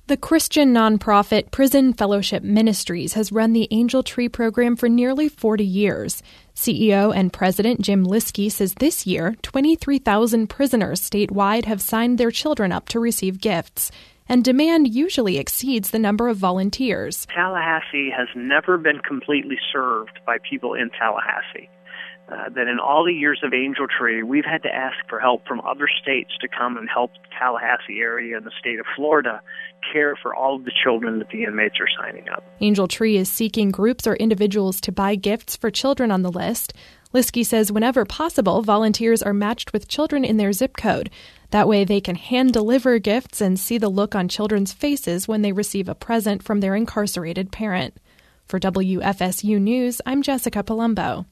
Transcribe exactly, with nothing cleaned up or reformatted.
The Christian nonprofit Prison Fellowship Ministries has run the Angel Tree program for nearly forty years. C E O and President Jim Lyski says this year, twenty-three thousand prisoners statewide have signed their children up to receive gifts, and demand usually exceeds the number of volunteers. Tallahassee has never been completely served by people in Tallahassee. Uh, that in all the years of Angel Tree, we've had to ask for help from other states to come and help the Tallahassee area and the state of Florida care for all of the children that the inmates are signing up. Angel Tree is seeking groups or individuals to buy gifts for children on the list. Lyski says whenever possible, volunteers are matched with children in their zip code. That way they can hand-deliver gifts and see the look on children's faces when they receive a present from their incarcerated parent. For W F S U News, I'm Jessica Palumbo.